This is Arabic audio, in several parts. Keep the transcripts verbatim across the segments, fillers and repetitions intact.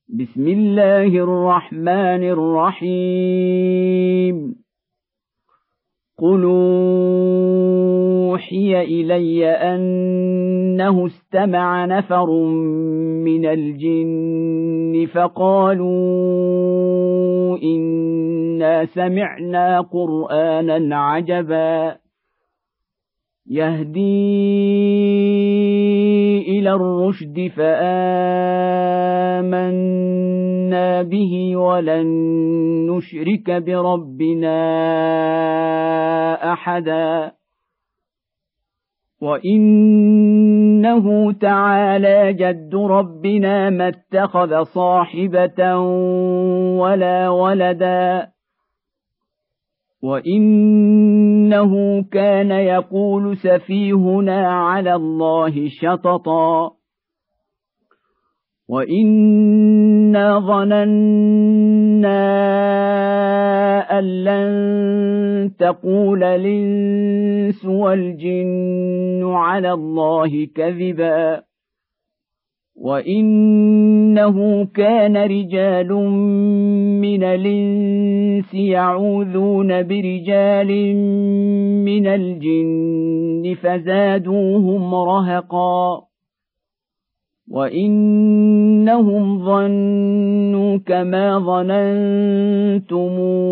بسم الله الرحمن الرحيم قل أوحي إلي أنه استمع نفر من الجن فقالوا إنا سمعنا قرآنا عجبا يهدي إلى الرشد فآمنا به ولن نشرك بربنا أحدا وإنه تعالى جد ربنا ما اتخذ صاحبة ولا ولدا وإنه كان يقول سفيهنا على الله شططا وإنا ظننا أن لن تقول الإنس والجن على الله كذبا وإنه كان رجال من الإنس يعوذون برجال من الجن فزادوهم رهقا وإنهم ظنوا كما ظننتم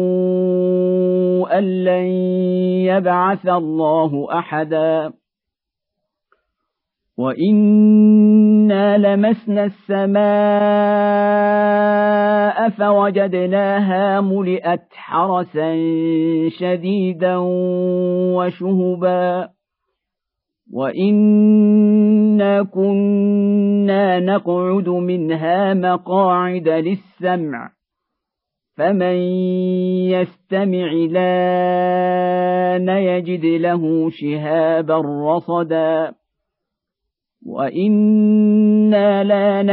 أن لن يبعث الله أحدا وإنا لمسنا السماء فوجدناها ملئت حرسا شديدا وشهبا وإنا كنا نقعد منها مقاعد للسمع فمن يستمع الآن يجد له شهابا رصدا وإنا لا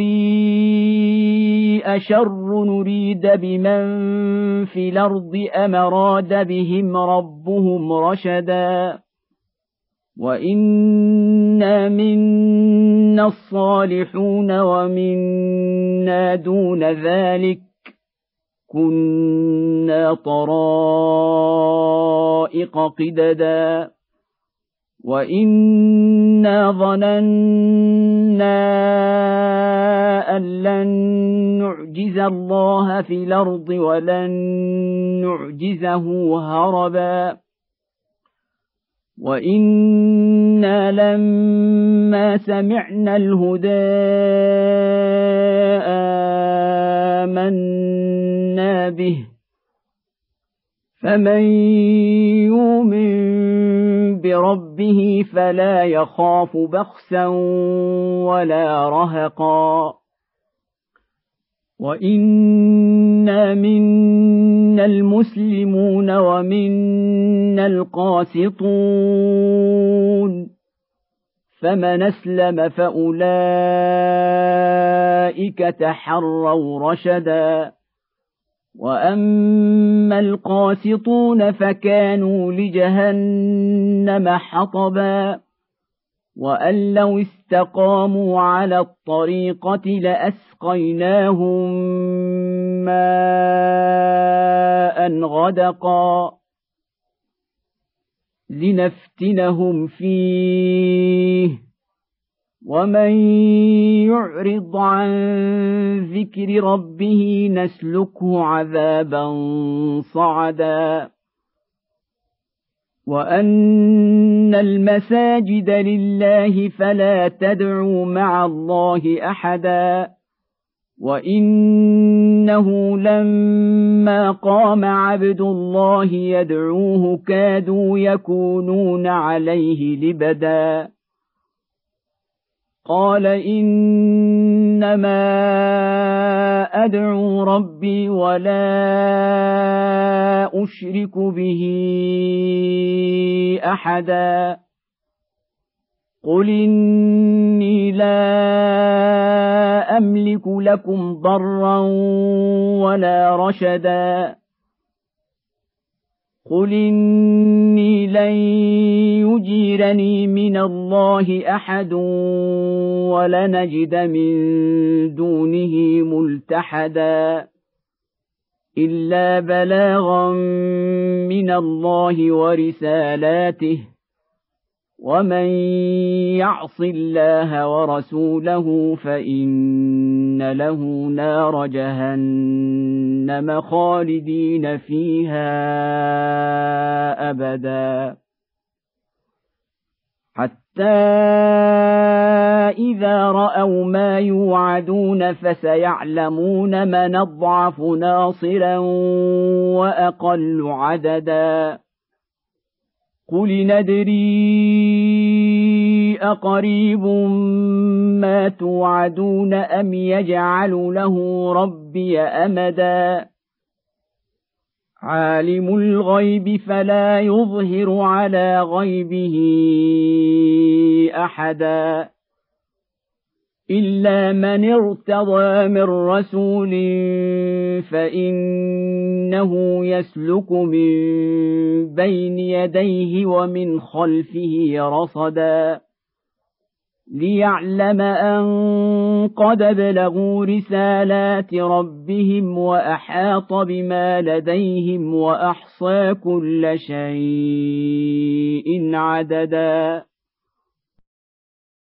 ندري أشر نريد بمن في الأرض أم أراد بهم ربهم رشدا وإنا منا الصالحون ومنا دون ذلك كنا طرائق قددا وإنا ظننا أن لن نعجز الله في الأرض ولن نعجزه هربا وإنا لما سمعنا الهدى آمنا به فمن يؤمن بربه فلا يخاف بخسا ولا رهقا وإنا منا المسلمون ومنا القاسطون فمن أسلم فأولئك تحروا رشدا وأما القاسطون فكانوا لجهنم حطبا وأن لو استقاموا على الطريقة لأسقيناهم ماء غدقا لنفتنهم فيه ومن يعرض عن ذكر ربه نسلكه عذابا صعدا وأن المساجد لله فلا تدعوا مع الله أحدا وإنه لما قام عبد الله يدعوه كادوا يكونون عليه لبدا قال إنما أدعو ربي ولا أشرك به أحدا قل إني لا أملك لكم ضرا ولا رشدا قل إني لن يجيرني من الله أحد ولنجد من دونه ملتحدا إلا بلاغا من الله ورسالاته ومن يعص الله ورسوله فإن له نار جهنم خالدين فيها أبدا حتى إذا رأوا ما يوعدون فسيعلمون من أضعف ناصرا وأقل عددا قل ندري أقريب ما توعدون أم يجعل له ربي أمدا عالم الغيب فلا يظهر على غيبه أحدا إلا من ارتضى من رسول فإنه يسلك من بين يديه ومن خلفه رصدا ليعلم أن قد بلغوا رسالات ربهم وأحاط بما لديهم وأحصى كل شيء عددا